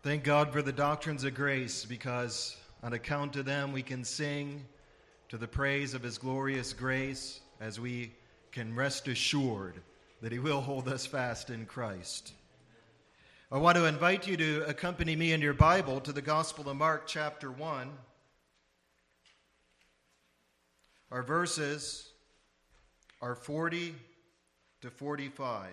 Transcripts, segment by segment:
Thank God for the doctrines of grace, because on account of them we can sing to the praise of his glorious grace, as we can rest assured that he will hold us fast in Christ. I want to invite you to accompany me in your Bible to the Gospel of Mark chapter 1. Our verses are 40 to 45.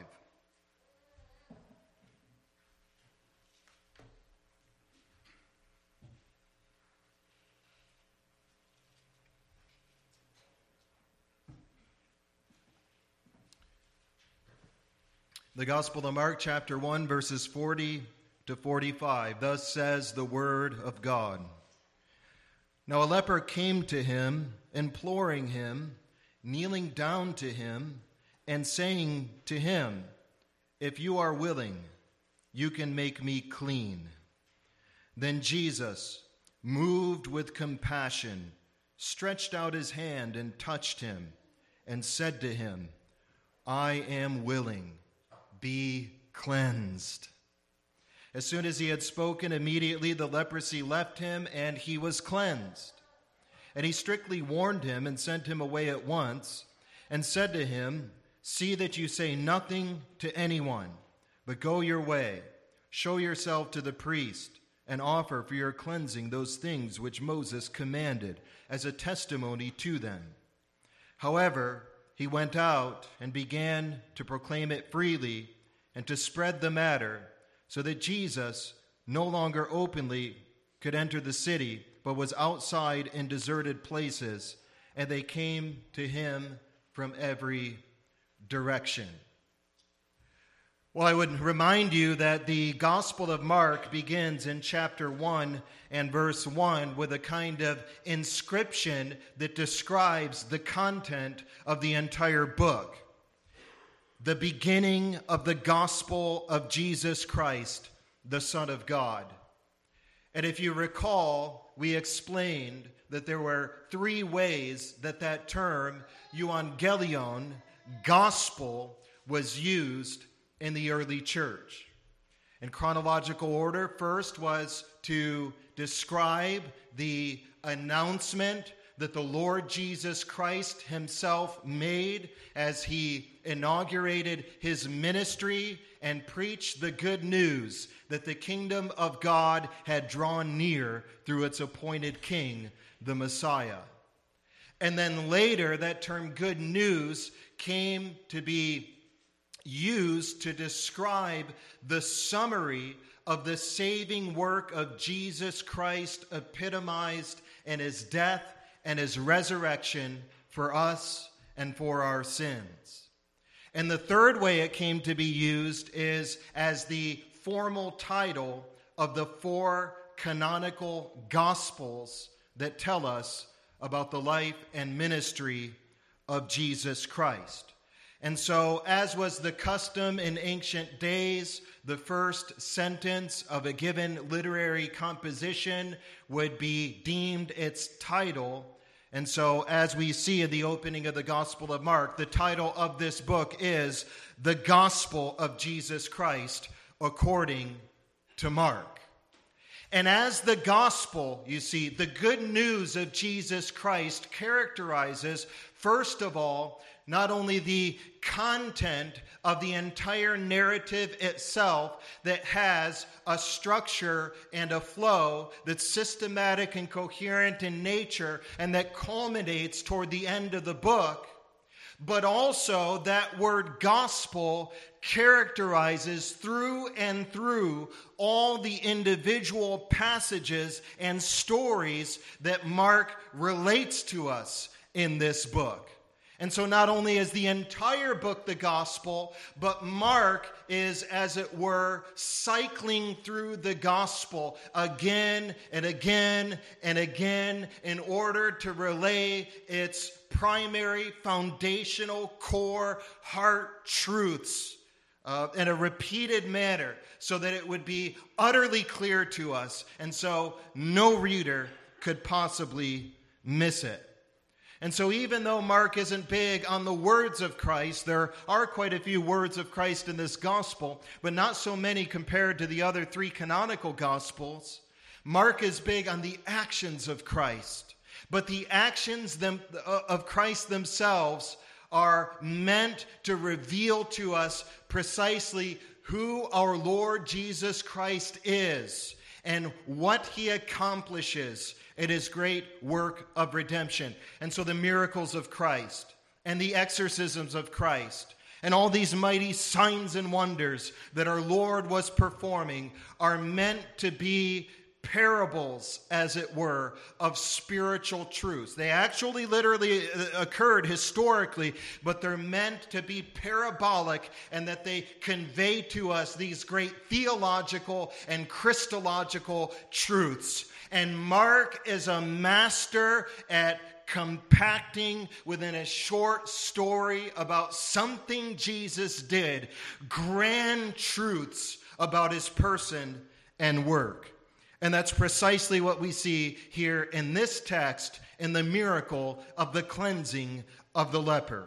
The Gospel of Mark, chapter 1, verses 40 to 45. Thus says the word of God. Now a leper came to him, imploring him, kneeling down to him, and saying to him, "If you are willing, you can make me clean." Then Jesus, moved with compassion, stretched out his hand and touched him, and said to him, "I am willing. Be cleansed." As soon as he had spoken, immediately the leprosy left him, and he was cleansed. And he strictly warned him and sent him away at once, and said to him, "See that you say nothing to anyone, but go your way, show yourself to the priest, and offer for your cleansing those things which Moses commanded as a testimony to them." However, he went out and began to proclaim it freely and to spread the matter, so that Jesus no longer openly could enter the city, but was outside in deserted places, and they came to him from every direction. Well, I would remind you that the Gospel of Mark begins in chapter 1 and verse 1 with a kind of inscription that describes the content of the entire book. The beginning of the gospel of Jesus Christ, the Son of God. And if you recall, we explained that there were three ways that term, euangelion, gospel, was used in the early church. In chronological order, first was to describe the announcement that the Lord Jesus Christ himself made as he inaugurated his ministry and preached the good news that the kingdom of God had drawn near through its appointed king, the Messiah. And then later, that term good news came to be used to describe the summary of the saving work of Jesus Christ epitomized in his death and his resurrection for us and for our sins. And the third way it came to be used is as the formal title of the four canonical gospels that tell us about the life and ministry of Jesus Christ. And so, as was the custom in ancient days, the first sentence of a given literary composition would be deemed its title. And so, as we see in the opening of the Gospel of Mark, the title of this book is The Gospel of Jesus Christ According to Mark. And as the gospel, you see, the good news of Jesus Christ characterizes, first of all, not only the content of the entire narrative itself that has a structure and a flow that's systematic and coherent in nature and that culminates toward the end of the book, but also that word gospel characterizes through and through all the individual passages and stories that Mark relates to us in this book. And so not only is the entire book the gospel, but Mark is, as it were, cycling through the gospel again and again and again in order to relay its primary, foundational, core, heart truths in a repeated manner so that it would be utterly clear to us, and so no reader could possibly miss it. And so even though Mark isn't big on the words of Christ, there are quite a few words of Christ in this gospel, but not so many compared to the other three canonical gospels. Mark is big on the actions of Christ, but the actions of Christ themselves are meant to reveal to us precisely who our Lord Jesus Christ is and what he accomplishes in his great work of redemption. And so the miracles of Christ and the exorcisms of Christ and all these mighty signs and wonders that our Lord was performing are meant to be parables, as it were, of spiritual truths. They actually literally occurred historically, but they're meant to be parabolic, and that they convey to us these great theological and Christological truths. And Mark is a master at compacting within a short story about something Jesus did, grand truths about his person and work. And that's precisely what we see here in this text in the miracle of the cleansing of the leper.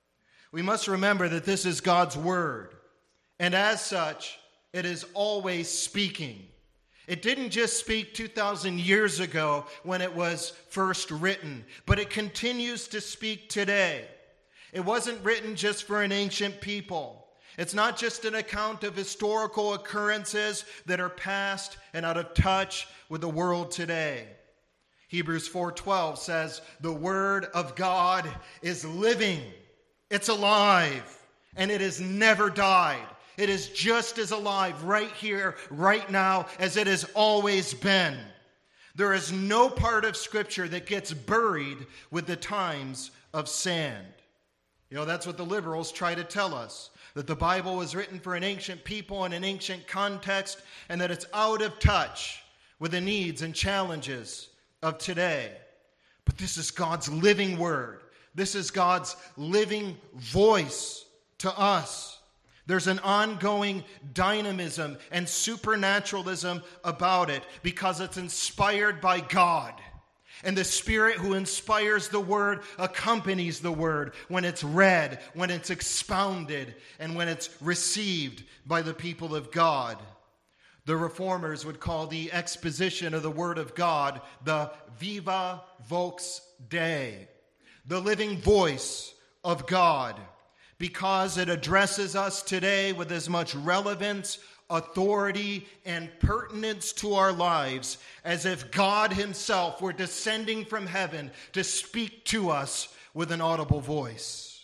We must remember that this is God's word, and as such, it is always speaking. It didn't just speak 2,000 years ago when it was first written, but it continues to speak today. It wasn't written just for an ancient people. It's not just an account of historical occurrences that are past and out of touch with the world today. Hebrews 4:12 says, the word of God is living, it's alive, and it has never died. It is just as alive right here, right now, as it has always been. There is no part of Scripture that gets buried with the times of sand. You know, that's what the liberals try to tell us, that the Bible was written for an ancient people in an ancient context, and that it's out of touch with the needs and challenges of today. But this is God's living word. This is God's living voice to us. There's an ongoing dynamism and supernaturalism about it because it's inspired by God. And the Spirit who inspires the Word accompanies the Word when it's read, when it's expounded, and when it's received by the people of God. The Reformers would call the exposition of the Word of God the Viva Vox Dei, the living voice of God, because it addresses us today with as much relevance, authority, and pertinence to our lives as if God himself were descending from heaven to speak to us with an audible voice.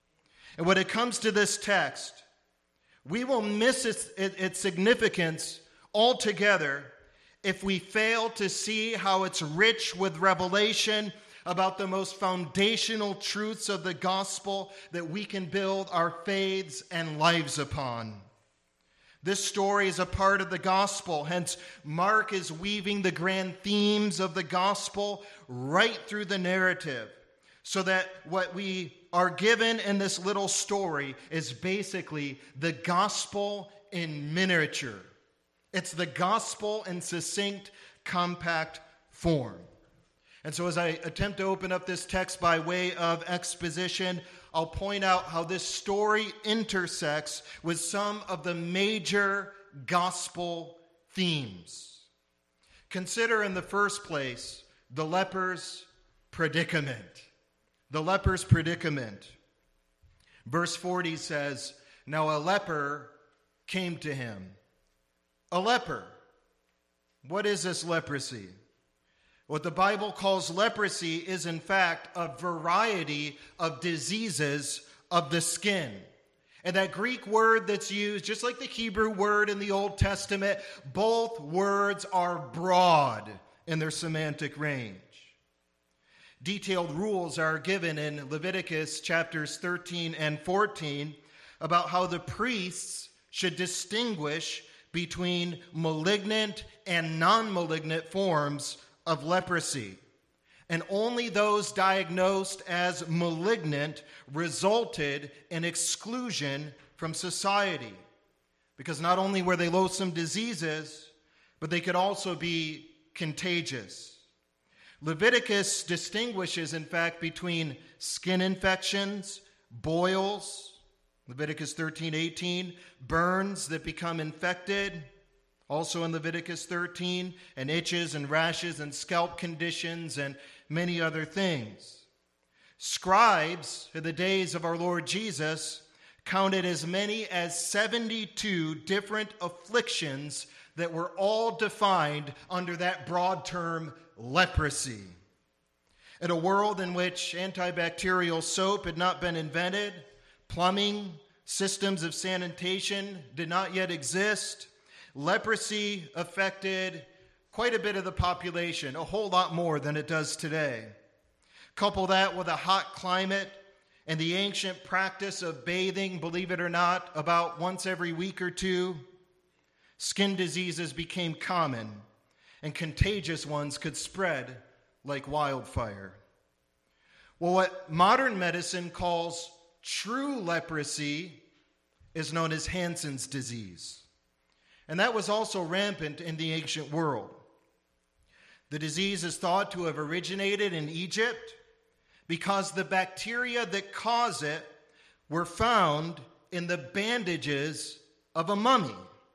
And when it comes to this text, we will miss its significance altogether if we fail to see how it's rich with revelation about the most foundational truths of the gospel that we can build our faiths and lives upon. This story is a part of the gospel, hence Mark is weaving the grand themes of the gospel right through the narrative, so that what we are given in this little story is basically the gospel in miniature. It's the gospel in succinct, compact form. And so as I attempt to open up this text by way of exposition, I'll point out how this story intersects with some of the major gospel themes. Consider in the first place the leper's predicament. The leper's predicament. Verse 40 says, "Now a leper came to him." A leper. What is this leprosy? What the Bible calls leprosy is, in fact, a variety of diseases of the skin. And that Greek word that's used, just like the Hebrew word in the Old Testament, both words are broad in their semantic range. Detailed rules are given in Leviticus chapters 13 and 14 about how the priests should distinguish between malignant and non-malignant forms of leprosy. And only those diagnosed as malignant resulted in exclusion from society. Because not only were they loathsome diseases, but they could also be contagious. Leviticus distinguishes, in fact, between skin infections, boils, Leviticus 13:18, burns that become infected, also in Leviticus 13, and itches and rashes and scalp conditions and many other things. Scribes, in the days of our Lord Jesus, counted as many as 72 different afflictions that were all defined under that broad term, leprosy. In a world in which antibacterial soap had not been invented, plumbing, systems of sanitation did not yet exist, leprosy affected quite a bit of the population, a whole lot more than it does today. Couple that with a hot climate and the ancient practice of bathing, believe it or not, about once every week or two, skin diseases became common, and contagious ones could spread like wildfire. Well, what modern medicine calls true leprosy is known as Hansen's disease. And that was also rampant in the ancient world. The disease is thought to have originated in Egypt because the bacteria that cause it were found in the bandages of a mummy.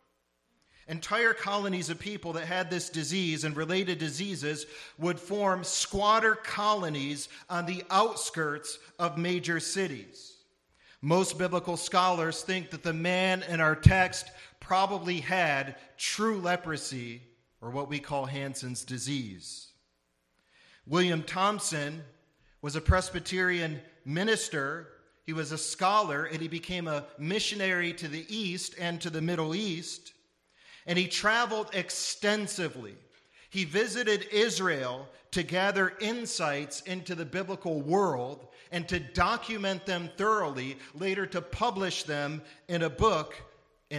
Entire colonies of people that had this disease and related diseases would form squatter colonies on the outskirts of major cities. Most biblical scholars think that the man in our text probably had true leprosy, or what we call Hansen's disease. William Thompson was a Presbyterian minister. He was a scholar, and he became a missionary to the East and to the Middle East. And he traveled extensively. He visited Israel to gather insights into the biblical world and to document them thoroughly, later to publish them in a book in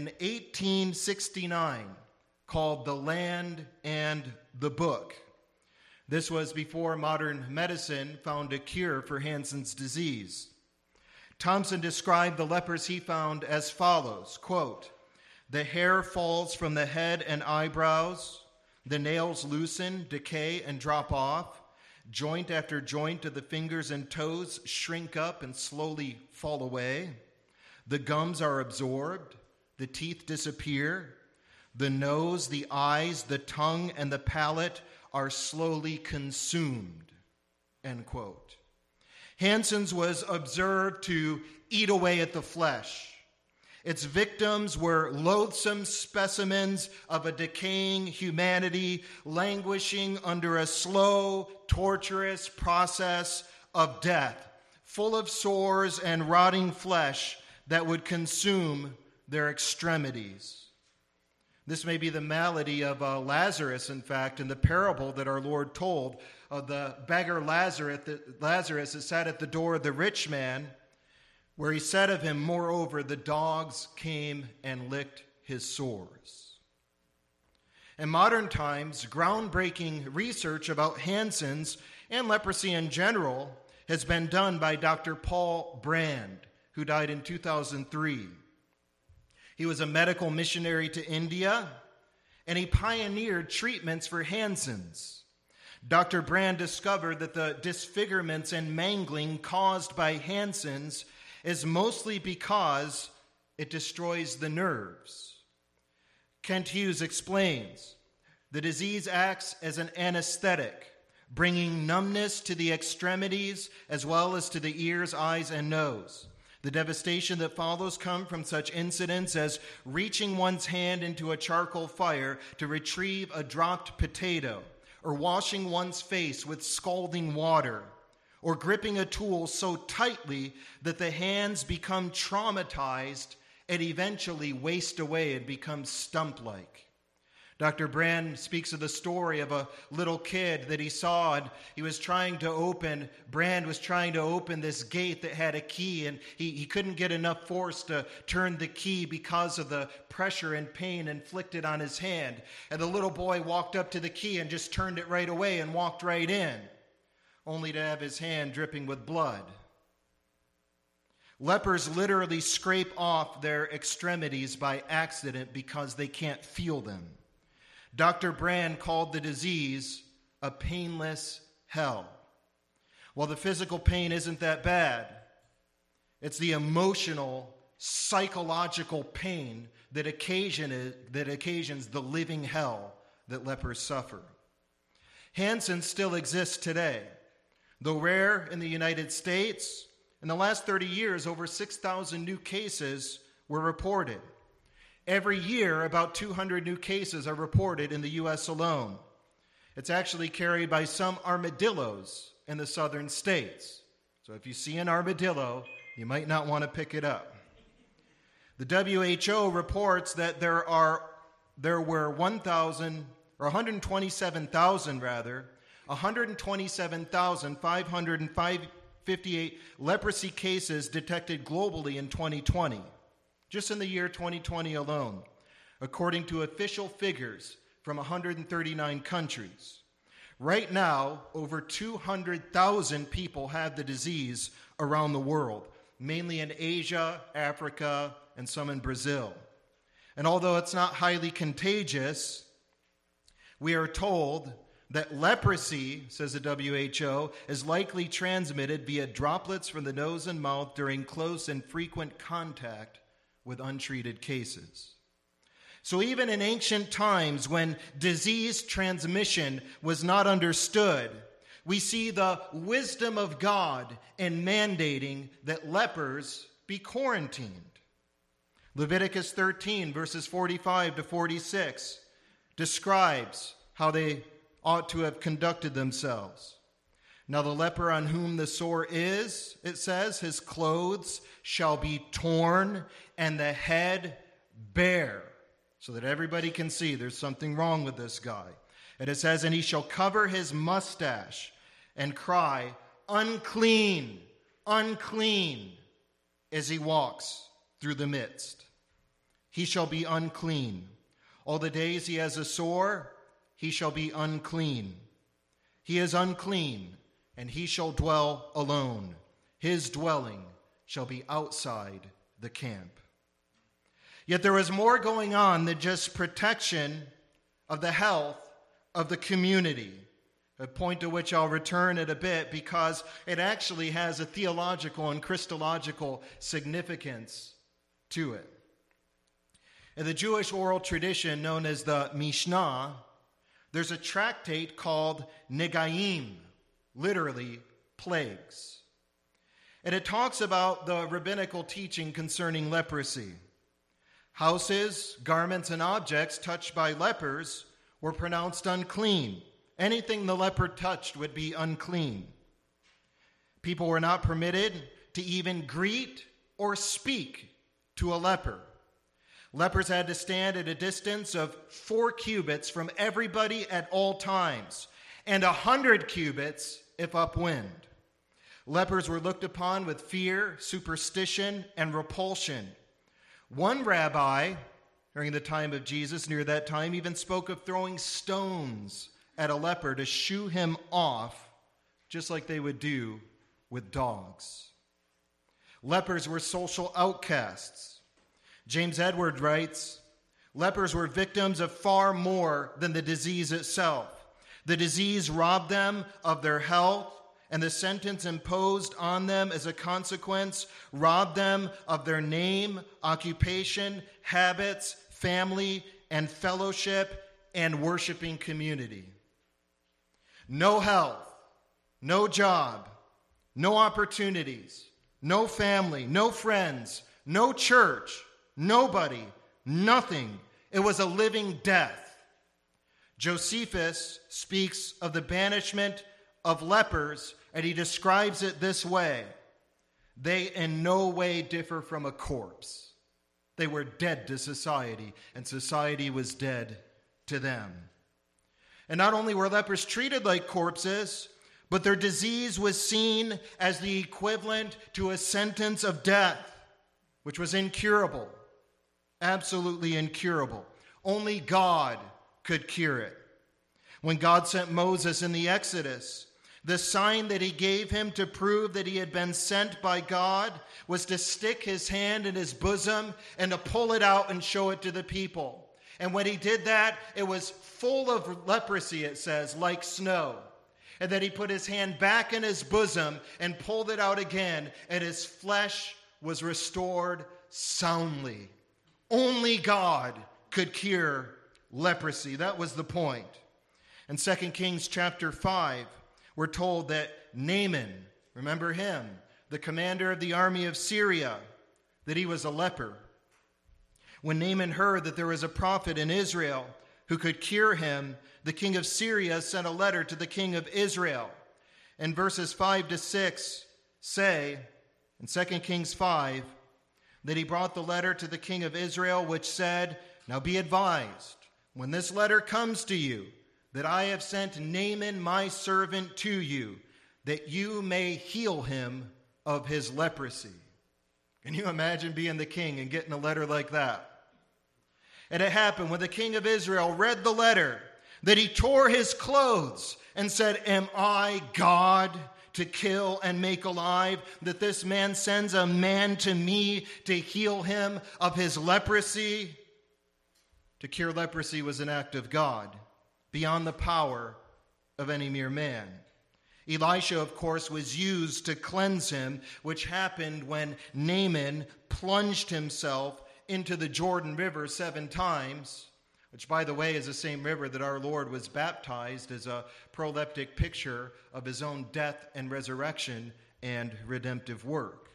1869 called The Land and the Book. This was before modern medicine found a cure for Hansen's disease. Thompson described the lepers he found as follows, quote, "The hair falls from the head and eyebrows. The nails loosen, decay, and drop off. Joint after joint of the fingers and toes shrink up and slowly fall away. The gums are absorbed. The teeth disappear. The nose, the eyes, the tongue, and the palate are slowly consumed." End quote. Hansen's was observed to eat away at the flesh. Its victims were loathsome specimens of a decaying humanity languishing under a slow, torturous process of death, full of sores and rotting flesh that would consume their extremities. This may be the malady of Lazarus, in fact, in the parable that our Lord told of the beggar Lazarus that sat at the door of the rich man, where he said of him, "Moreover, the dogs came and licked his sores." In modern times, groundbreaking research about Hansen's and leprosy in general has been done by Dr. Paul Brand, who died in 2003. He was a medical missionary to India, and he pioneered treatments for Hansen's. Dr. Brand discovered that the disfigurements and mangling caused by Hansen's is mostly because it destroys the nerves. Kent Hughes explains, the disease acts as an anesthetic, bringing numbness to the extremities as well as to the ears, eyes, and nose. The devastation that follows comes from such incidents as reaching one's hand into a charcoal fire to retrieve a dropped potato, or washing one's face with scalding water, or gripping a tool so tightly that the hands become traumatized and eventually waste away and become stump-like. Dr. Brand speaks of the story of a little kid that he saw, and Brand was trying to open this gate that had a key, and he couldn't get enough force to turn the key because of the pressure and pain inflicted on his hand. And the little boy walked up to the key and just turned it right away and walked right in, only to have his hand dripping with blood. Lepers literally scrape off their extremities by accident because they can't feel them. Dr. Brand called the disease a painless hell. Well, the physical pain isn't that bad. It's the emotional, psychological pain that occasions the living hell that lepers suffer. Hansen still exists today. Though rare in the United States, in the last 30 years, over 6,000 new cases were reported. Every year, about 200 new cases are reported in the U.S. alone. It's actually carried by some armadillos in the southern states. So if you see an armadillo, you might not want to pick it up. The WHO reports that there were 127,558 leprosy cases detected globally in 2020, just in the year 2020 alone, according to official figures from 139 countries. Right now, over 200,000 people have the disease around the world, mainly in Asia, Africa, and some in Brazil. And although it's not highly contagious, we are told that leprosy, says the WHO, is likely transmitted via droplets from the nose and mouth during close and frequent contact with untreated cases. So even in ancient times, when disease transmission was not understood, we see the wisdom of God in mandating that lepers be quarantined. Leviticus 13, verses 45 to 46, describes how they ought to have conducted themselves. Now the leper on whom the sore is, it says, his clothes shall be torn and the head bare, so that everybody can see there's something wrong with this guy. And it says, and he shall cover his mustache and cry, unclean, unclean, as he walks through the midst. He shall be unclean. All the days he has a sore, he shall be unclean. He is unclean, and he shall dwell alone. His dwelling shall be outside the camp. Yet there is more going on than just protection of the health of the community, a point to which I'll return in a bit because it actually has a theological and Christological significance to it. In the Jewish oral tradition known as the Mishnah, there's a tractate called Negaim, literally plagues. And it talks about the rabbinical teaching concerning leprosy. Houses, garments, and objects touched by lepers were pronounced unclean. Anything the leper touched would be unclean. People were not permitted to even greet or speak to a leper. Lepers had to stand at a distance of 4 cubits from everybody at all times, and 100 cubits if upwind. Lepers were looked upon with fear, superstition, and repulsion. One rabbi, during the time of Jesus, near that time, even spoke of throwing stones at a leper to shoo him off, just like they would do with dogs. Lepers were social outcasts. James Edwards writes, lepers were victims of far more than the disease itself. The disease robbed them of their health, and the sentence imposed on them as a consequence robbed them of their name, occupation, habits, family, and fellowship, and worshiping community. No health, no job, no opportunities, no family, no friends, no church, nobody, nothing. It was a living death. Josephus speaks of the banishment of lepers, and he describes it this way. They in no way differ from a corpse. They were dead to society, and society was dead to them. And not only were lepers treated like corpses, but their disease was seen as the equivalent to a sentence of death, which was incurable, absolutely incurable. Only God could cure it. When God sent Moses in the Exodus, the sign that he gave him to prove that he had been sent by God was to stick his hand in his bosom and to pull it out and show it to the people. And when he did that, it was full of leprosy, it says, like snow. And then he put his hand back in his bosom and pulled it out again, and his flesh was restored soundly. Only God could cure leprosy. That was the point. In 2 Kings chapter 5, we're told that Naaman, remember him, the commander of the army of Syria, that he was a leper. When Naaman heard that there was a prophet in Israel who could cure him, the king of Syria sent a letter to the king of Israel. And verses 5 to 6 say, in 2 Kings 5, that he brought the letter to the king of Israel, which said, "Now be advised, when this letter comes to you, that I have sent Naaman my servant to you, that you may heal him of his leprosy." Can you imagine being the king and getting a letter like that? And it happened when the king of Israel read the letter that he tore his clothes and said, "Am I God to kill and make alive, that this man sends a man to me to heal him of his leprosy?" To cure leprosy was an act of God, beyond the power of any mere man. Elisha, of course, was used to cleanse him, which happened when Naaman plunged himself into the Jordan River 7 times, which, by the way, is the same river that our Lord was baptized as a proleptic picture of his own death and resurrection and redemptive work.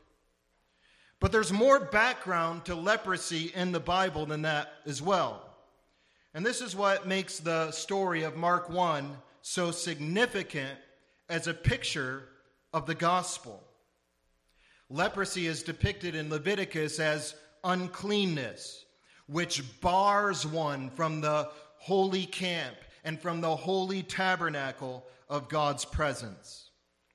But there's more background to leprosy in the Bible than that as well. And this is what makes the story of Mark 1 so significant as a picture of the gospel. Leprosy is depicted in Leviticus as uncleanness, which bars one from the holy camp and from the holy tabernacle of God's presence.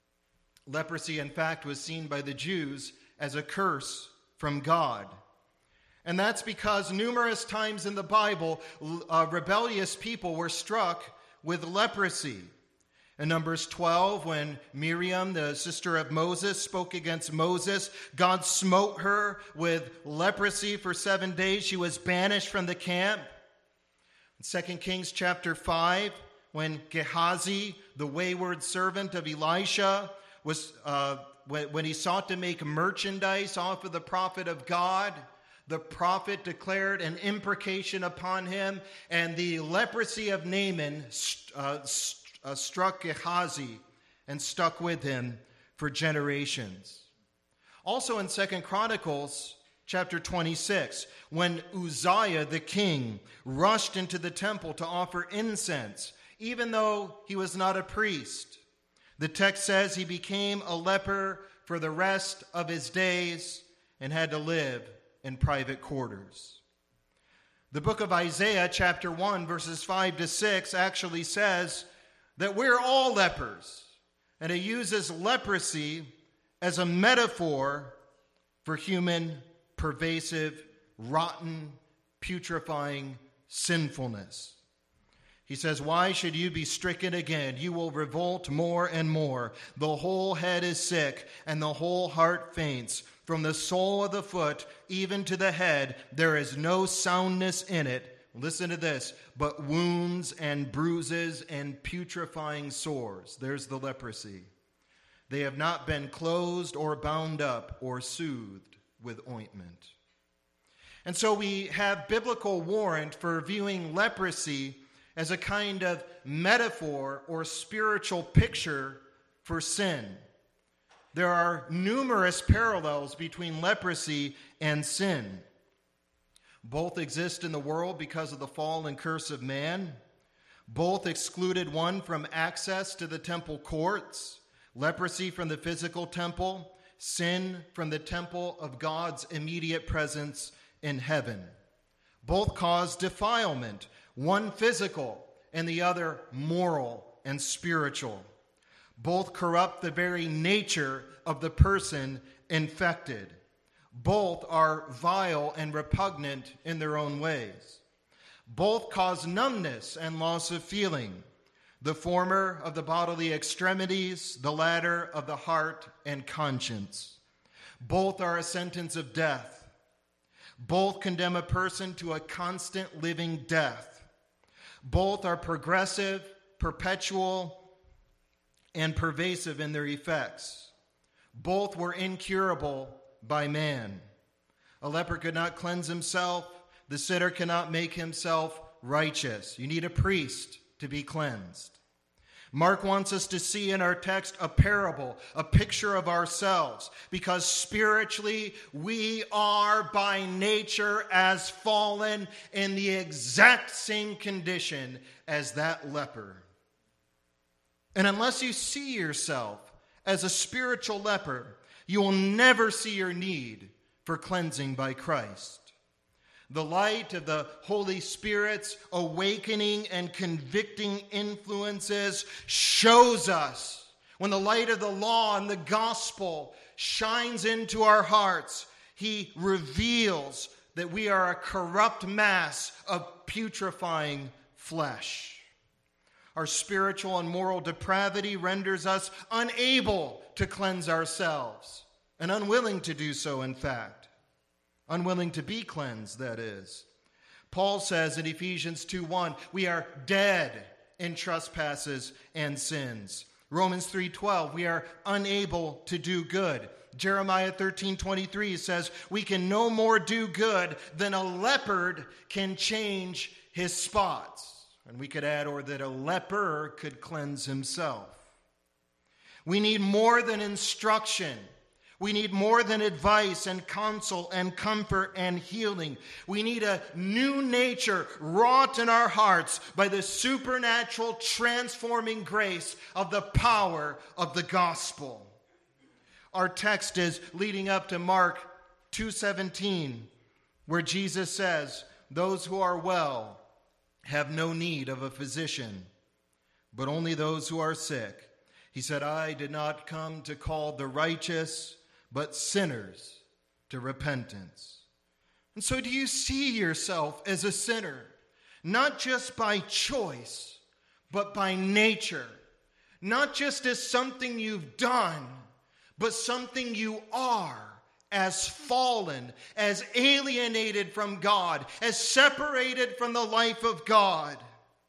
Leprosy, in fact, was seen by the Jews as a curse from God. And that's because numerous times in the Bible, rebellious people were struck with leprosy. In Numbers 12, when Miriam, the sister of Moses, spoke against Moses, God smote her with leprosy for 7 days. She was banished from the camp. In 2 Kings chapter 5, when Gehazi, the wayward servant of Elisha, when he sought to make merchandise off of the prophet of God, the prophet declared an imprecation upon him, and the leprosy of Naaman struck Gehazi and stuck with him for generations. Also in 2 Chronicles chapter 26, when Uzziah the king rushed into the temple to offer incense, even though he was not a priest, the text says he became a leper for the rest of his days and had to live in private quarters. The book of Isaiah chapter 1 verses 5 to 6 actually says that we're all lepers, and it uses leprosy as a metaphor for human, pervasive, rotten, putrefying sinfulness. He says, "Why should you be stricken again? You will revolt more and more. The whole head is sick, and the whole heart faints. From the sole of the foot even to the head, there is no soundness in it." Listen to this, "but wounds and bruises and putrefying sores." There's the leprosy. "They have not been closed or bound up or soothed with ointment." And so we have biblical warrant for viewing leprosy as a kind of metaphor or spiritual picture for sin. There are numerous parallels between leprosy and sin. Both exist in the world because of the fall and curse of man. Both excluded one from access to the temple courts, leprosy from the physical temple, sin from the temple of God's immediate presence in heaven. Both cause defilement, one physical and the other moral and spiritual. Both corrupt the very nature of the person infected. Both are vile and repugnant in their own ways. Both cause numbness and loss of feeling, the former of the bodily extremities, the latter of the heart and conscience. Both are a sentence of death. Both condemn a person to a constant living death. Both are progressive, perpetual, and pervasive in their effects. Both were incurable by man. A leper could not cleanse himself. The sinner cannot make himself righteous. You need a priest to be cleansed. Mark wants us to see in our text a parable, a picture of ourselves, because spiritually we are by nature as fallen in the exact same condition as that leper. And unless you see yourself as a spiritual leper, you will never see your need for cleansing by Christ. The light of the Holy Spirit's awakening and convicting influences shows us, when the light of the law and the gospel shines into our hearts, he reveals that we are a corrupt mass of putrefying flesh. Our spiritual and moral depravity renders us unable to cleanse ourselves, and unwilling to do so, in fact. Unwilling to be cleansed, that is. Paul says in Ephesians 2:1, we are dead in trespasses and sins. Romans 3:12, we are unable to do good. Jeremiah 13:23 says, we can no more do good than a leopard can change his spots. And we could add, or that a leper could cleanse himself. We need more than instruction. We need more than advice and counsel and comfort and healing. We need a new nature wrought in our hearts by the supernatural transforming grace of the power of the gospel. Our text is leading up to Mark 2:17, where Jesus says, those who are well have no need of a physician, but only those who are sick. He said, I did not come to call the righteous, but sinners to repentance. And so do you see yourself as a sinner, not just by choice, but by nature? Not just as something you've done, but something you are, as fallen, as alienated from God, as separated from the life of God?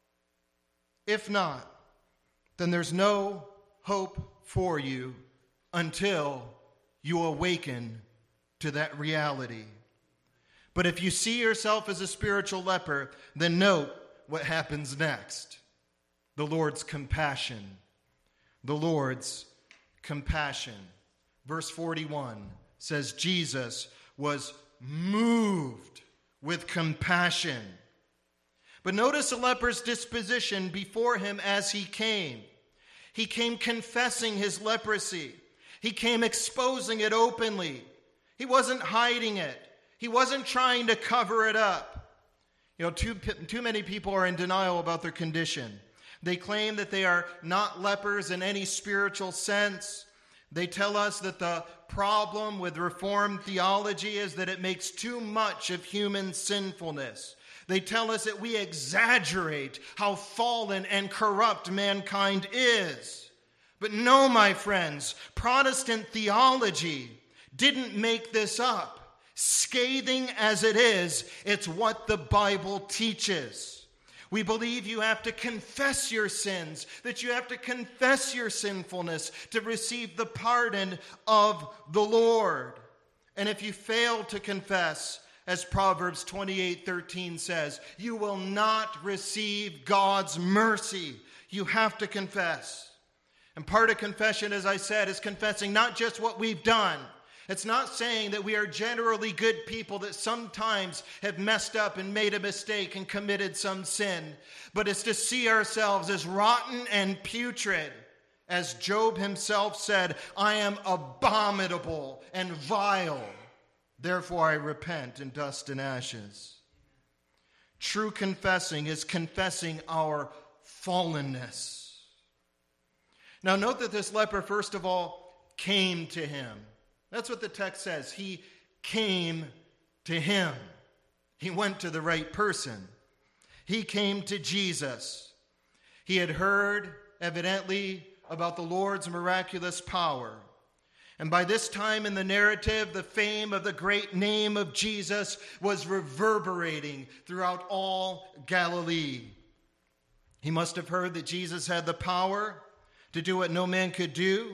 If not, then there's no hope for you until you awaken to that reality. But if you see yourself as a spiritual leper, then note what happens next. The Lord's compassion. The Lord's compassion. Verse 41 says Jesus was moved with compassion. But notice the leper's disposition before him as he came. He came confessing his leprosy. He came exposing it openly. He wasn't hiding it. He wasn't trying to cover it up. You know, too many people are in denial about their condition. They claim that they are not lepers in any spiritual sense. They tell us that the problem with Reformed theology is that it makes too much of human sinfulness. They tell us that we exaggerate how fallen and corrupt mankind is. But no, my friends, Protestant theology didn't make this up. Scathing as it is, it's what the Bible teaches. We believe you have to confess your sins, that you have to confess your sinfulness to receive the pardon of the Lord. And if you fail to confess, as Proverbs 28:13 says, you will not receive God's mercy. You have to confess. And part of confession, as I said, is confessing not just what we've done. It's not saying that we are generally good people that sometimes have messed up and made a mistake and committed some sin. But it's to see ourselves as rotten and putrid. As Job himself said, I am abominable and vile. Therefore I repent in dust and ashes. True confessing is confessing our fallenness. Now note that this leper, first of all, came to him. That's what the text says. He came to him. He went to the right person. He came to Jesus. He had heard, evidently, about the Lord's miraculous power. And by this time in the narrative, the fame of the great name of Jesus was reverberating throughout all Galilee. He must have heard that Jesus had the power to do what no man could do.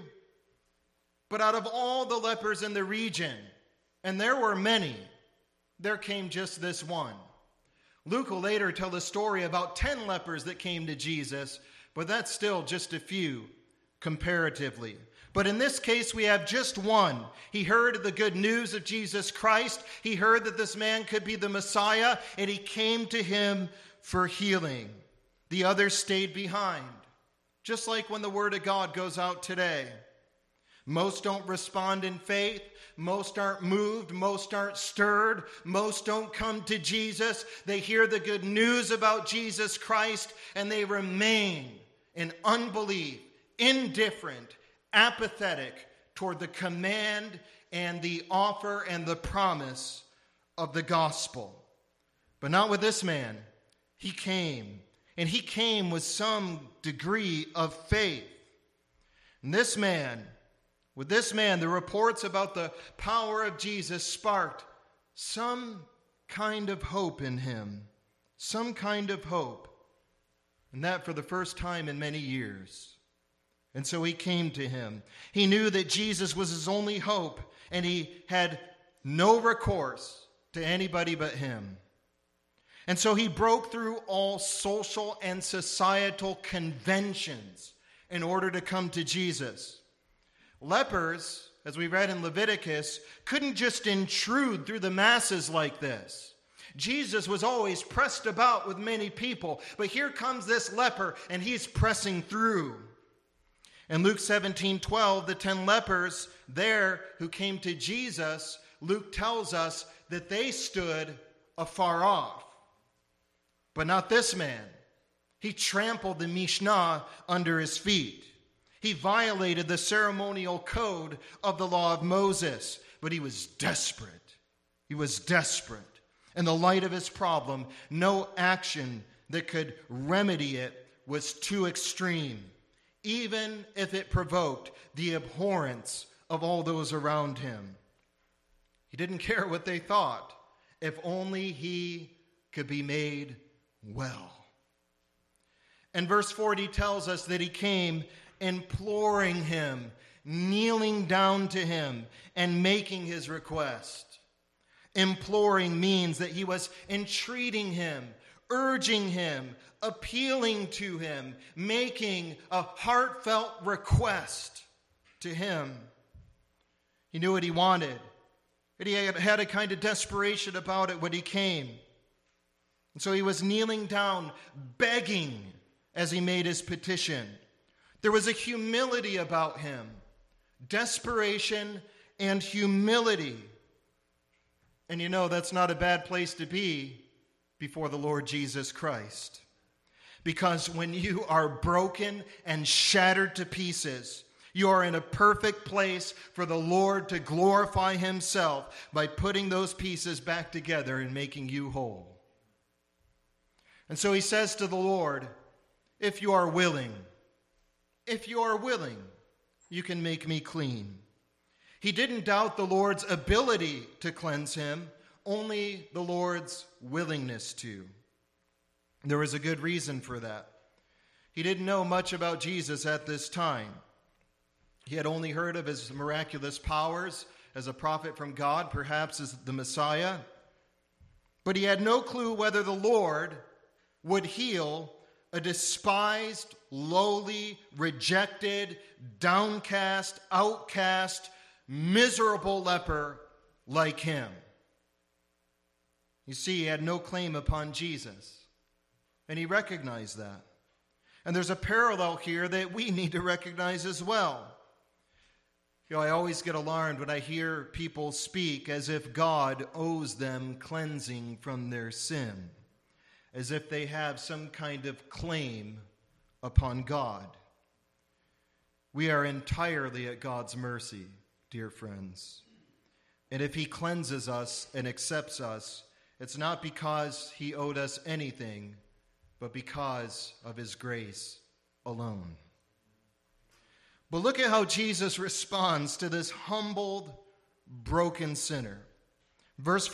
But out of all the lepers in the region, and there were many, there came just this one. Luke will later tell the story about 10 lepers that came to Jesus, but that's still just a few comparatively. But in this case, we have just one. He heard the good news of Jesus Christ. He heard that this man could be the Messiah, and he came to him for healing. The others stayed behind, just like when the word of God goes out today. Most don't respond in faith. Most aren't moved. Most aren't stirred. Most don't come to Jesus. They hear the good news about Jesus Christ, and they remain in unbelief, indifferent, apathetic toward the command and the offer and the promise of the gospel. But not with this man. He came, and he came with some degree of faith. And with this man, the reports about the power of Jesus sparked some kind of hope in him. Some kind of hope. And that for the first time in many years. And so he came to him. He knew that Jesus was his only hope, and he had no recourse to anybody but him. And so he broke through all social and societal conventions in order to come to Jesus. Lepers, as we read in Leviticus, couldn't just intrude through the masses like this. Jesus was always pressed about with many people, but here comes this leper, and he's pressing through. In Luke 17:12, the 10 lepers there who came to Jesus, Luke tells us that they stood afar off. But not this man. He trampled the Mishnah under his feet. He violated the ceremonial code of the law of Moses, but he was desperate. He was desperate. In the light of his problem, no action that could remedy it was too extreme, even if it provoked the abhorrence of all those around him. He didn't care what they thought, if only he could be made well. And verse 40 tells us that he came imploring him, kneeling down to him, and making his request. Imploring means that he was entreating him, urging him, appealing to him, making a heartfelt request to him. He knew what he wanted, but he had a kind of desperation about it when he came. And so he was kneeling down, begging as he made his petition. There was a humility about him, desperation and humility. And you know, that's not a bad place to be before the Lord Jesus Christ. Because when you are broken and shattered to pieces, you are in a perfect place for the Lord to glorify himself by putting those pieces back together and making you whole. And so he says to the Lord, if you are willing, you can make me clean. He didn't doubt the Lord's ability to cleanse him, only the Lord's willingness to. There was a good reason for that. He didn't know much about Jesus at this time. He had only heard of his miraculous powers as a prophet from God, perhaps as the Messiah. But he had no clue whether the Lord would heal a despised, lowly, rejected, downcast, outcast, miserable leper like him. You see, he had no claim upon Jesus, and he recognized that. And there's a parallel here that we need to recognize as well. You know, I always get alarmed when I hear people speak as if God owes them cleansing from their sin, as if they have some kind of claim upon God. We are entirely at God's mercy, dear friends. And if he cleanses us and accepts us, it's not because he owed us anything, but because of his grace alone. But look at how Jesus responds to this humbled, broken sinner. Verse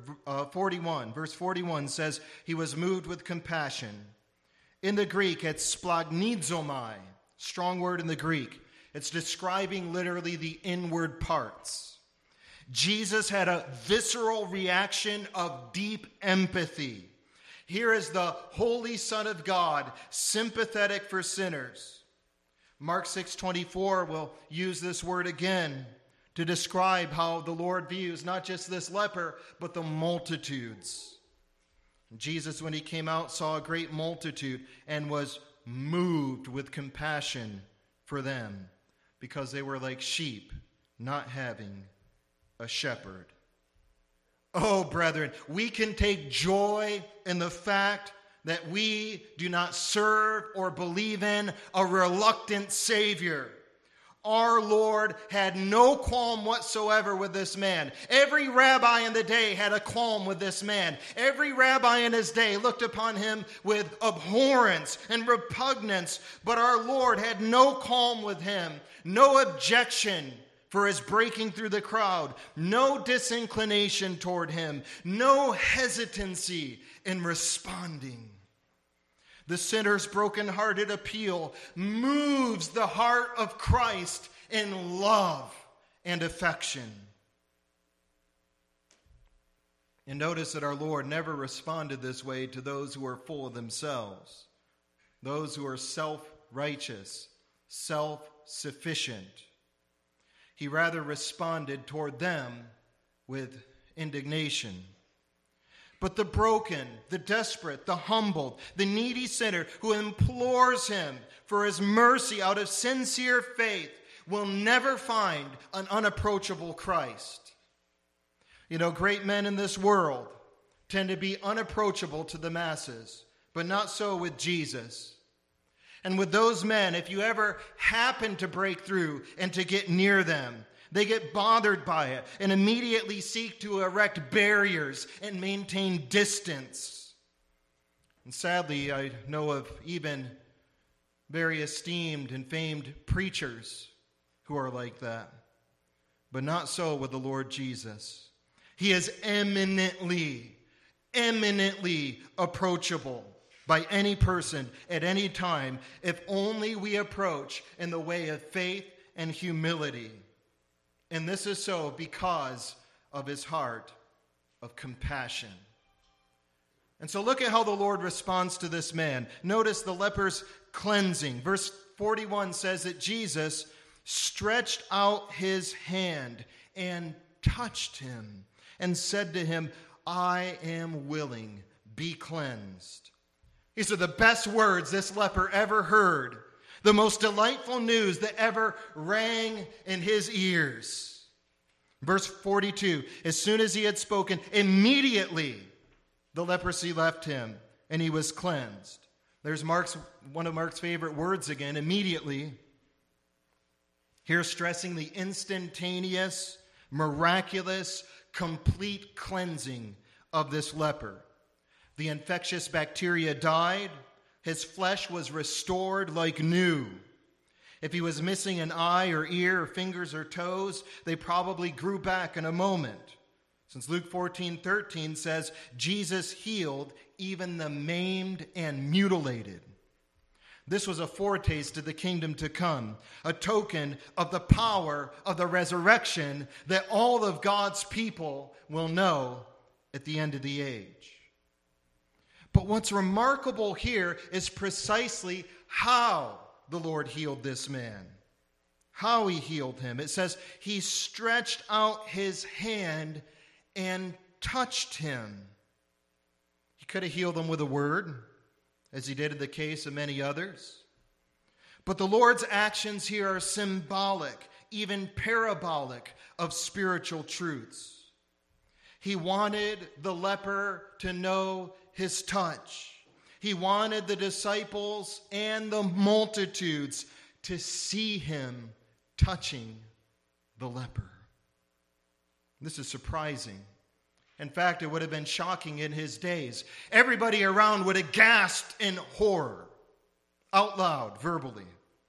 41 says, he was moved with compassion. In the Greek, it's splagnizomai, Strong word in the Greek. It's describing literally the inward parts. Jesus had a visceral reaction of deep empathy. Here is the Holy Son of God, sympathetic for sinners. Mark 6:24 will use this word again to describe how the Lord views not just this leper, but the multitudes. Jesus, when he came out, saw a great multitude and was moved with compassion for them because they were like sheep, not having a shepherd. Oh, brethren, we can take joy in the fact that we do not serve or believe in a reluctant Savior. Our Lord had no qualm whatsoever with this man. Every rabbi in the day had a qualm with this man. Every rabbi in his day looked upon him with abhorrence and repugnance, but our Lord had no qualm with him, no objection for his breaking through the crowd, no disinclination toward him, no hesitancy in responding. The sinner's broken-hearted appeal moves the heart of Christ in love and affection. And notice that our Lord never responded this way to those who are full of themselves, those who are self-righteous, self-sufficient. He rather responded toward them with indignation. But the broken, the desperate, the humbled, the needy sinner who implores him for his mercy out of sincere faith will never find an unapproachable Christ. You know, great men in this world tend to be unapproachable to the masses, but not so with Jesus. And with those men, if you ever happen to break through and to get near them, they get bothered by it and immediately seek to erect barriers and maintain distance. And sadly, I know of even very esteemed and famed preachers who are like that. But not so with the Lord Jesus. He is eminently approachable by any person at any time, if only we approach in the way of faith and humility. And this is so because of his heart of compassion. And so look at how the Lord responds to this man. Notice the leper's cleansing. Verse 41 says that Jesus stretched out his hand and touched him and said to him, "I am willing, be cleansed." These are the best words this leper ever heard. The most delightful news that ever rang in his ears. Verse 42, as soon as he had spoken, immediately the leprosy left him and he was cleansed. There's one of Mark's favorite words again, immediately. Here stressing the instantaneous, miraculous, complete cleansing of this leper. The infectious bacteria died. His flesh was restored like new. If he was missing an eye or ear or fingers or toes, they probably grew back in a moment. Since Luke 14:13 says, Jesus healed even the maimed and mutilated. This was a foretaste of the kingdom to come, a token of the power of the resurrection that all of God's people will know at the end of the age. But what's remarkable here is precisely how the Lord healed this man. How he healed him. It says he stretched out his hand and touched him. He could have healed him with a word, as he did in the case of many others. But the Lord's actions here are symbolic, even parabolic, of spiritual truths. He wanted the leper to know his touch. He wanted the disciples and the multitudes to see him touching the leper. This is surprising. In fact, it would have been shocking in his days. Everybody around would have gasped in horror, out loud, verbally.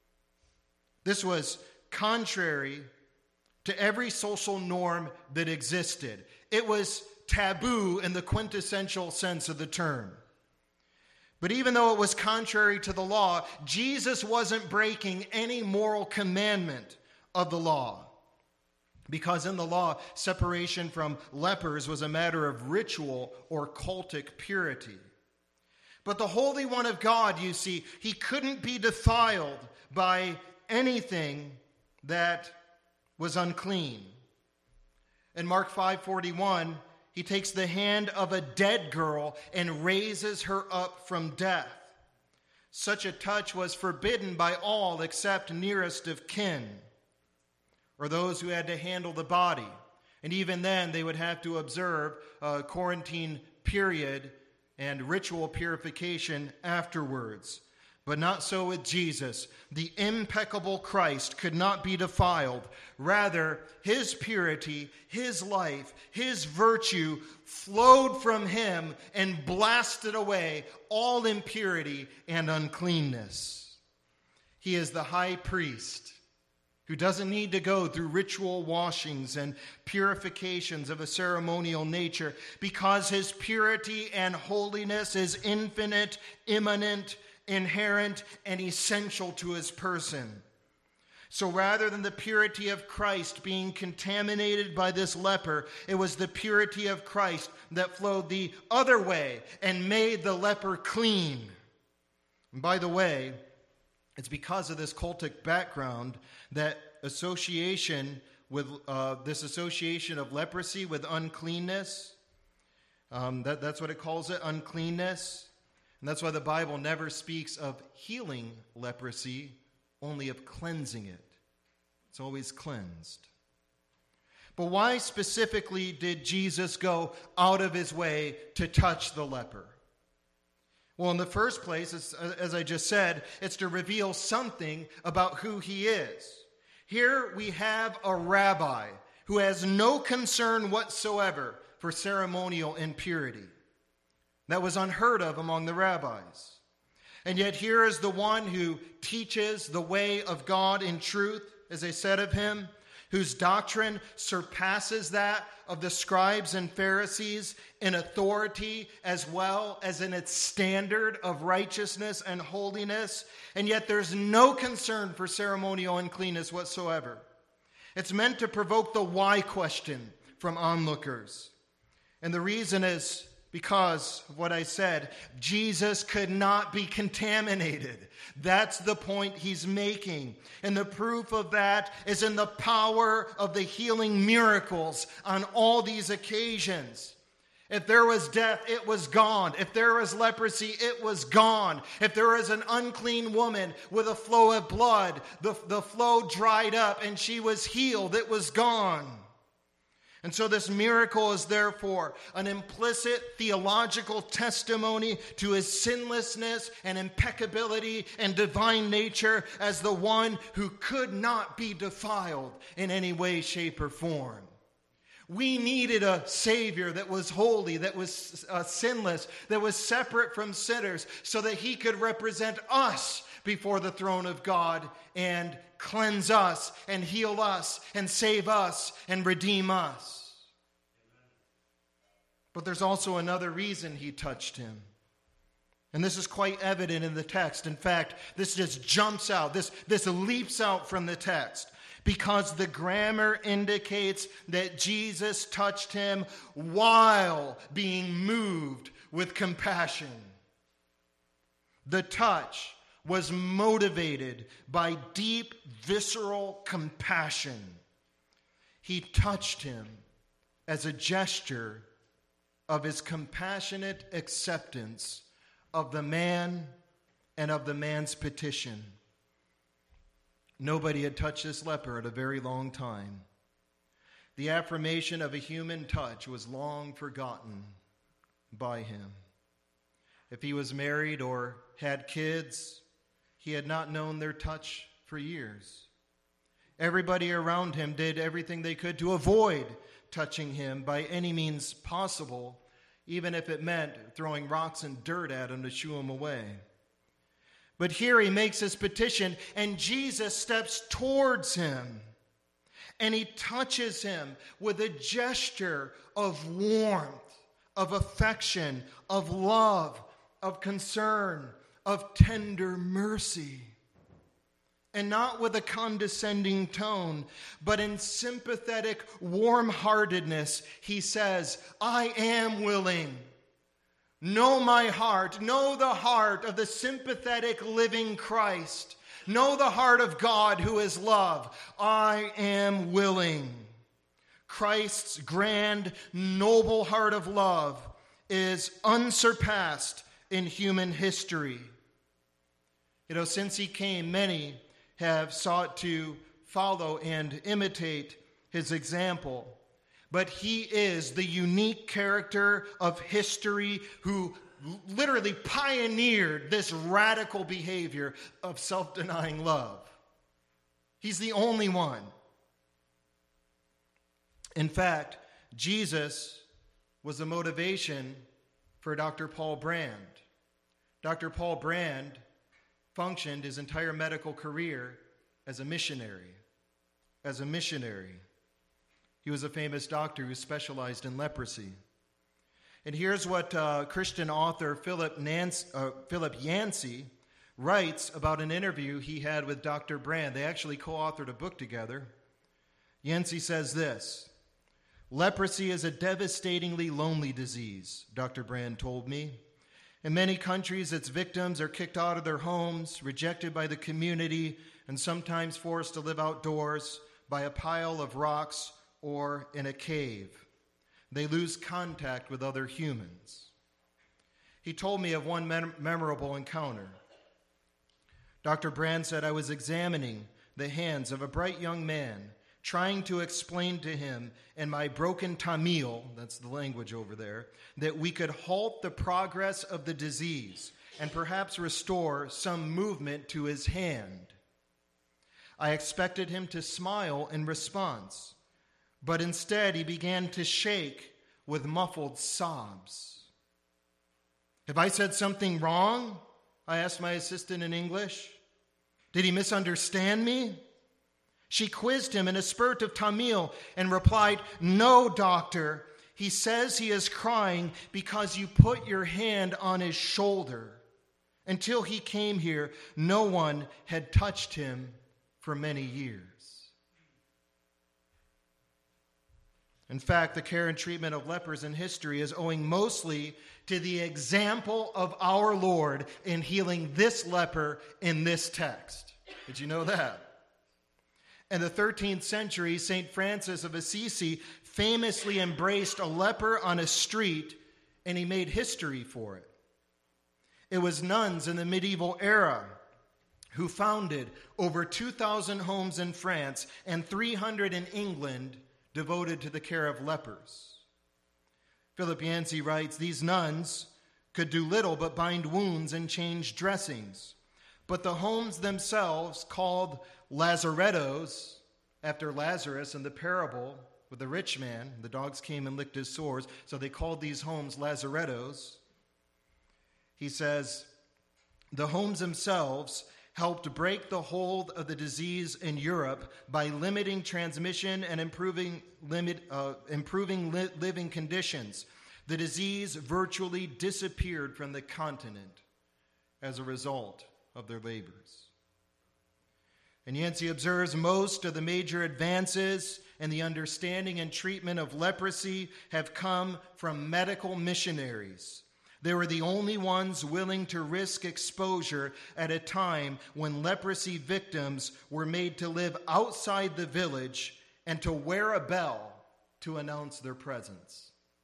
This was contrary to every social norm that existed. It was taboo in the quintessential sense of the term. But even though it was contrary to the law, Jesus wasn't breaking any moral commandment of the law. Because in the law, separation from lepers was a matter of ritual or cultic purity. But the Holy One of God, you see, he couldn't be defiled by anything that was unclean. In Mark 5:41, he takes the hand of a dead girl and raises her up from death. Such a touch was forbidden by all except nearest of kin, or those who had to handle the body. And even then, they would have to observe a quarantine period and ritual purification afterwards. But not so with Jesus. The impeccable Christ could not be defiled. Rather, his purity, his life, his virtue flowed from him and blasted away all impurity and uncleanness. He is the high priest who doesn't need to go through ritual washings and purifications of a ceremonial nature, because his purity and holiness is infinite, immanent, inherent, and essential to his person. So rather than the purity of Christ being contaminated by this leper, it was the purity of Christ that flowed the other way and made the leper clean. And by the way, it's because of this cultic background that association with this association of leprosy with uncleanness, that's what it calls it, uncleanness. And that's why the Bible never speaks of healing leprosy, only of cleansing it. It's always cleansed. But why specifically did Jesus go out of his way to touch the leper? Well, in the first place, as I just said, it's to reveal something about who he is. Here we have a rabbi who has no concern whatsoever for ceremonial impurity. That was unheard of among the rabbis. And yet here is the one who teaches the way of God in truth, as they said of him, whose doctrine surpasses that of the scribes and Pharisees in authority as well as in its standard of righteousness and holiness. And yet there's no concern for ceremonial uncleanness whatsoever. It's meant to provoke the why question from onlookers. And the reason is because of what I said, Jesus could not be contaminated. That's the point he's making. And the proof of that is in the power of the healing miracles on all these occasions. If there was death, it was gone. If there was leprosy, it was gone. If there was an unclean woman with a flow of blood, the flow dried up and she was healed. It was gone. And so this miracle is therefore an implicit theological testimony to his sinlessness and impeccability and divine nature as the one who could not be defiled in any way, shape, or form. We needed a Savior that was holy, that was sinless, that was separate from sinners, so that he could represent us before the throne of God and cleanse us and heal us and save us and redeem us. But there's also another reason he touched him. And this is quite evident in the text. In fact, this just jumps out. This leaps out from the text. Because the grammar indicates that Jesus touched him while being moved with compassion. The touch was motivated by deep, visceral compassion. He touched him as a gesture of his compassionate acceptance of the man and of the man's petition. Nobody had touched this leper in a very long time. The affirmation of a human touch was long forgotten by him. If he was married or had kids, he had not known their touch for years. Everybody around him did everything they could to avoid touching him by any means possible, even if it meant throwing rocks and dirt at him to shoo him away. But here he makes his petition, and Jesus steps towards him, and he touches him with a gesture of warmth, of affection, of love, of concern, of tender mercy. And not with a condescending tone, but in sympathetic warm-heartedness, he says, I am willing. Know my heart. Know the heart of the sympathetic living Christ. Know the heart of God who is love. I am willing. Christ's grand, noble heart of love is unsurpassed in human history. Since he came, many have sought to follow and imitate his example. But he is the unique character of history who literally pioneered this radical behavior of self-denying love. He's the only one. In fact, Jesus was the motivation for Dr. Paul Brand. Dr. Paul Brand functioned his entire medical career as a missionary. He was a famous doctor who specialized in leprosy. And here's what Christian author Philip Yancey writes about an interview he had with Dr. Brand. They actually co-authored a book together. Yancey says this: leprosy is a devastatingly lonely disease, Dr. Brand told me. In many countries, its victims are kicked out of their homes, rejected by the community, and sometimes forced to live outdoors by a pile of rocks or in a cave. They lose contact with other humans. He told me of one memorable encounter. Dr. Brand said, I was examining the hands of a bright young man, trying to explain to him in my broken Tamil, that's the language over there, that we could halt the progress of the disease and perhaps restore some movement to his hand. I expected him to smile in response, but instead he began to shake with muffled sobs. Have I said something wrong? I asked my assistant in English. Did he misunderstand me? She quizzed him in a spurt of Tamil and replied, no, doctor. He says he is crying because you put your hand on his shoulder. Until he came here, no one had touched him for many years. In fact, the care and treatment of lepers in history is owing mostly to the example of our Lord in healing this leper in this text. Did you know that? In the 13th century, St. Francis of Assisi famously embraced a leper on a street, and he made history for it. It was nuns in the medieval era who founded over 2,000 homes in France and 300 in England devoted to the care of lepers. Philip Yancey writes, these nuns could do little but bind wounds and change dressings. But the homes themselves, called lazarettos, after Lazarus in the parable with the rich man, the dogs came and licked his sores, so they called these homes lazarettos. He says, the homes themselves helped break the hold of the disease in Europe by limiting transmission and improving living conditions. The disease virtually disappeared from the continent as a result of their labors. And Yancey observes most of the major advances in the understanding and treatment of leprosy have come from medical missionaries. They were the only ones willing to risk exposure at a time when leprosy victims were made to live outside the village and to wear a bell to announce their presence.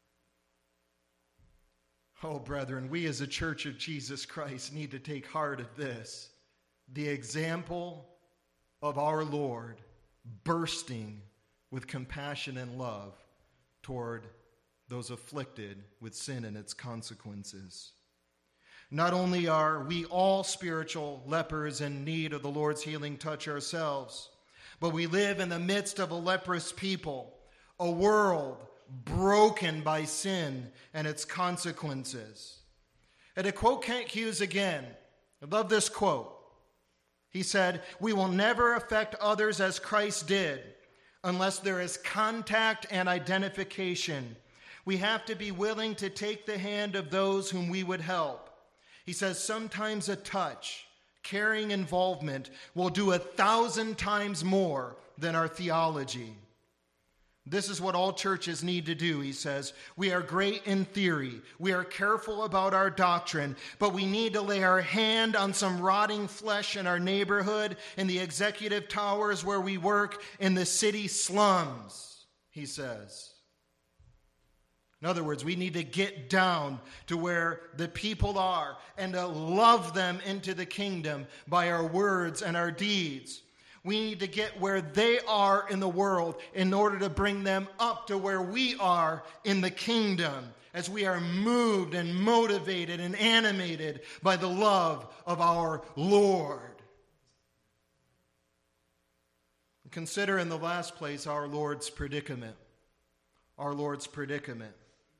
Oh, brethren, we as a Church of Jesus Christ need to take heart of this. The example of our Lord bursting with compassion and love toward those afflicted with sin and its consequences. Not only are we all spiritual lepers in need of the Lord's healing touch ourselves, but we live in the midst of a leprous people, a world broken by sin and its consequences. And to quote Kent Hughes again, I love this quote. He said, "We will never affect others as Christ did unless there is contact and identification. We have to be willing to take the hand of those whom we would help. He says sometimes a touch, caring involvement will do 1,000 times more than our theology. This is what all churches need to do, he says. We are great in theory. We are careful about our doctrine, but we need to lay our hand on some rotting flesh in our neighborhood, in the executive towers where we work, in the city slums, he says. In other words, we need to get down to where the people are and to love them into the kingdom by our words and our deeds. We need to get where they are in the world in order to bring them up to where we are in the kingdom, as we are moved and motivated and animated by the love of our Lord. Consider in the last place our Lord's predicament. Our Lord's predicament.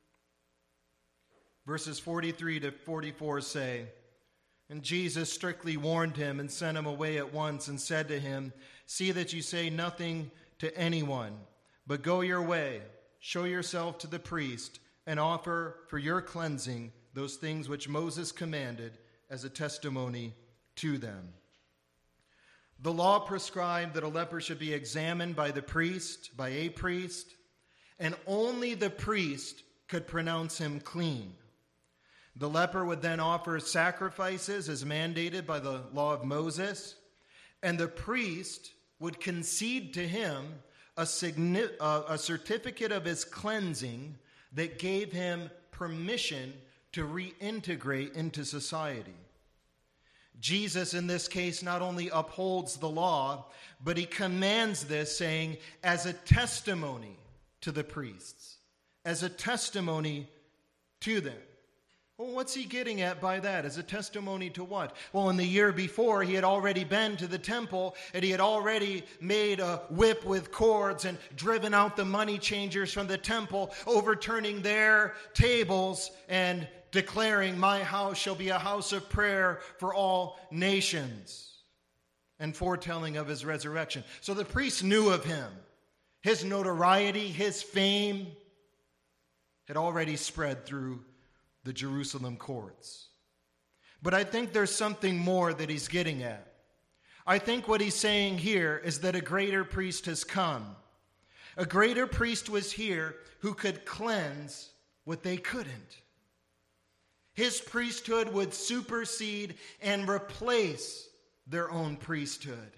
Verses 43 to 44 say, "And Jesus strictly warned him and sent him away at once and said to him, 'See that you say nothing to anyone, but go your way, show yourself to the priest, and offer for your cleansing those things which Moses commanded as a testimony to them.'" The law prescribed that a leper should be examined by a priest, and only the priest could pronounce him clean. The leper would then offer sacrifices as mandated by the law of Moses, and the priest would concede to him a certificate of his cleansing that gave him permission to reintegrate into society. Jesus, in this case, not only upholds the law, but he commands this, saying, as a testimony to the priests, as a testimony to them. Well, what's he getting at by that? As a testimony to what? Well, in the year before, he had already been to the temple, and he had already made a whip with cords and driven out the money changers from the temple, overturning their tables and declaring, "My house shall be a house of prayer for all nations," and foretelling of his resurrection. So the priests knew of him. His notoriety, his fame had already spread through the Jerusalem courts. But I think there's something more that he's getting at. I think what he's saying here is that a greater priest has come. A greater priest was here who could cleanse what they couldn't. His priesthood would supersede and replace their own priesthood.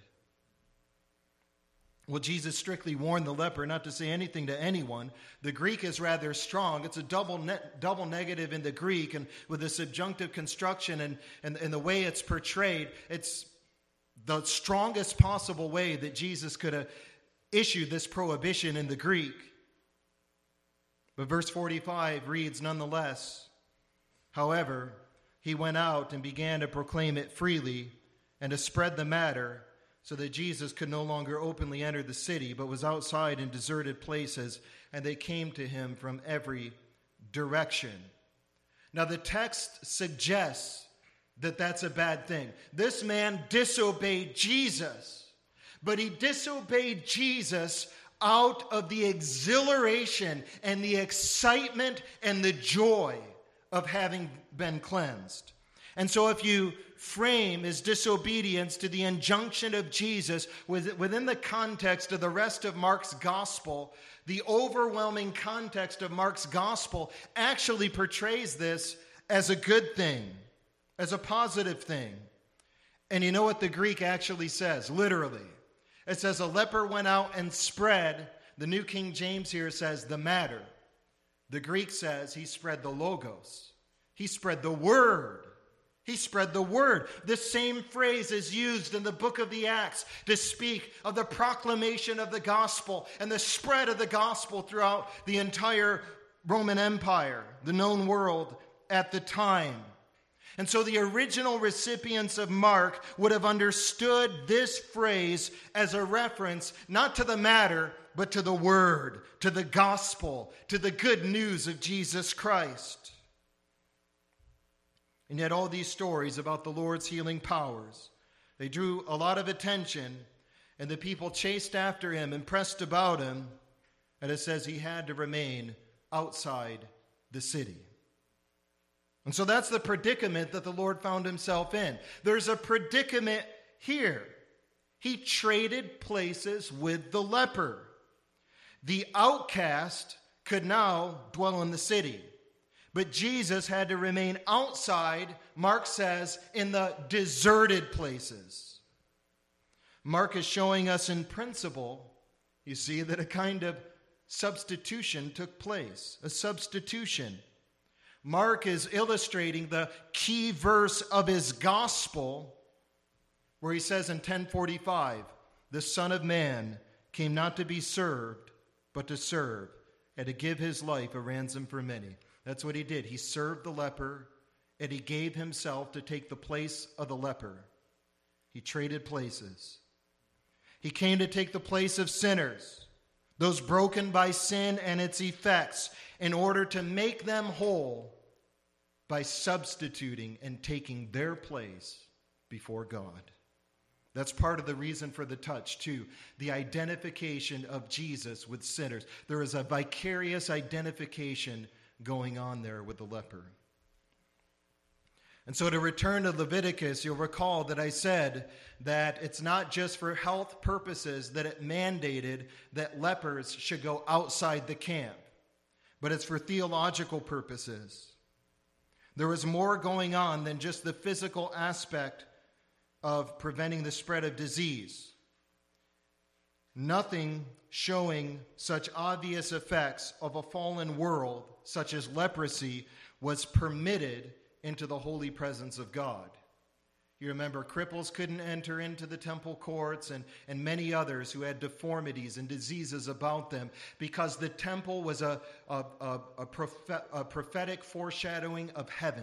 Well, Jesus strictly warned the leper not to say anything to anyone. The Greek is rather strong. It's a double negative in the Greek, and with the subjunctive construction and the way it's portrayed, it's the strongest possible way that Jesus could have issued this prohibition in the Greek. But verse 45 reads, "Nonetheless, however, he went out and began to proclaim it freely and to spread the matter, so that Jesus could no longer openly enter the city, but was outside in deserted places, and they came to him from every direction." Now, the text suggests that that's a bad thing. This man disobeyed Jesus, but he disobeyed Jesus out of the exhilaration and the excitement and the joy of having been cleansed. And so if you frame his disobedience to the injunction of Jesus within the context of the rest of Mark's gospel, the overwhelming context of Mark's gospel actually portrays this as a good thing, as a positive thing. And you know what the Greek actually says, literally? It says a leper went out and spread, the New King James here says the matter. The Greek says he spread the logos. He spread the word. He spread the word. This same phrase is used in the book of the Acts to speak of the proclamation of the gospel and the spread of the gospel throughout the entire Roman Empire, the known world at the time. And so the original recipients of Mark would have understood this phrase as a reference not to the matter, but to the word, to the gospel, to the good news of Jesus Christ. And yet all these stories about the Lord's healing powers, they drew a lot of attention, and the people chased after him and pressed about him, and it says he had to remain outside the city. And so that's the predicament that the Lord found himself in. There's a predicament here. He traded places with the leper. The outcast could now dwell in the city. But Jesus had to remain outside, Mark says, in the deserted places. Mark is showing us in principle, you see, that a kind of substitution took place. A substitution. Mark is illustrating the key verse of his gospel, where he says in 10:45, the Son of Man came not to be served, but to serve, and to give his life a ransom for many. That's what he did. He served the leper, and he gave himself to take the place of the leper. He traded places. He came to take the place of sinners, those broken by sin and its effects, in order to make them whole by substituting and taking their place before God. That's part of the reason for the touch, too. The identification of Jesus with sinners. There is a vicarious identification going on there with the leper. And so to return to Leviticus, you'll recall that I said that it's not just for health purposes that it mandated that lepers should go outside the camp, but it's for theological purposes. There was more going on than just the physical aspect of preventing the spread of disease. Nothing showing such obvious effects of a fallen world, such as leprosy, was permitted into the holy presence of God. You remember cripples couldn't enter into the temple courts, and many others who had deformities and diseases about them, because the temple was a prophetic foreshadowing of heaven.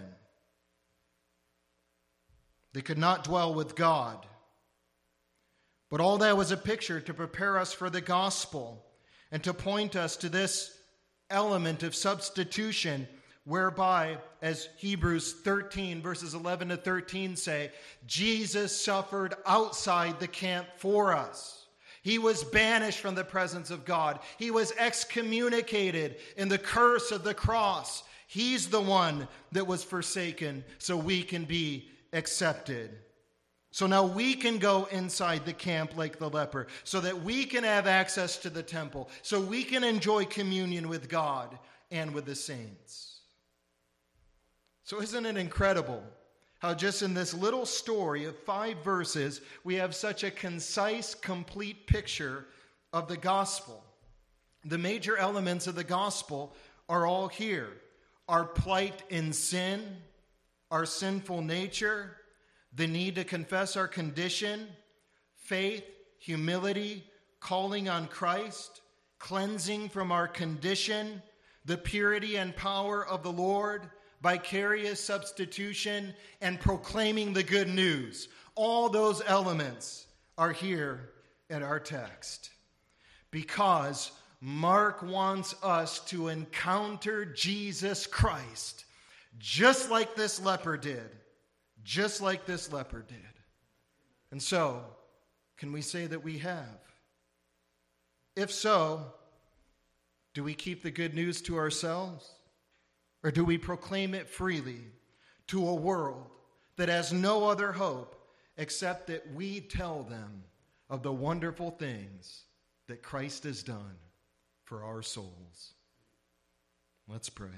They could not dwell with God. But all that was a picture to prepare us for the gospel and to point us to this element of substitution, whereby, as Hebrews 13, verses 11 to 13 say, Jesus suffered outside the camp for us. He was banished from the presence of God. He was excommunicated in the curse of the cross. He's the one that was forsaken so we can be accepted. So now we can go inside the camp like the leper, so that we can have access to the temple, so we can enjoy communion with God and with the saints. So isn't it incredible how just in this little story of 5 verses, we have such a concise, complete picture of the gospel? The major elements of the gospel are all here. Our plight in sin, our sinful nature, the need to confess our condition, faith, humility, calling on Christ, cleansing from our condition, the purity and power of the Lord, vicarious substitution, and proclaiming the good news. All those elements are here in our text, because Mark wants us to encounter Jesus Christ just like this leper did. Just like this leper did. And so, can we say that we have? If so, do we keep the good news to ourselves? Or do we proclaim it freely to a world that has no other hope except that we tell them of the wonderful things that Christ has done for our souls? Let's pray.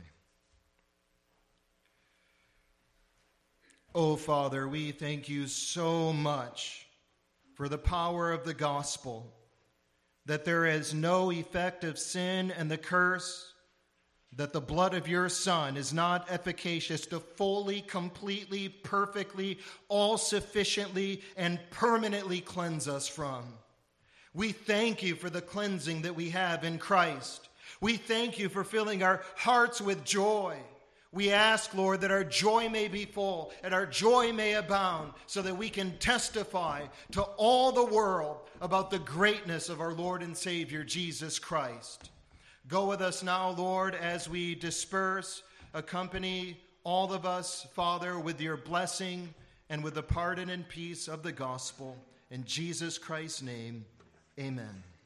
Oh, Father, we thank you so much for the power of the gospel, that there is no effect of sin and the curse, that the blood of your Son is not efficacious to fully, completely, perfectly, all-sufficiently, and permanently cleanse us from. We thank you for the cleansing that we have in Christ. We thank you for filling our hearts with joy. We ask, Lord, that our joy may be full and our joy may abound, so that we can testify to all the world about the greatness of our Lord and Savior, Jesus Christ. Go with us now, Lord, as we disperse. Accompany all of us, Father, with your blessing and with the pardon and peace of the gospel. In Jesus Christ's name, amen.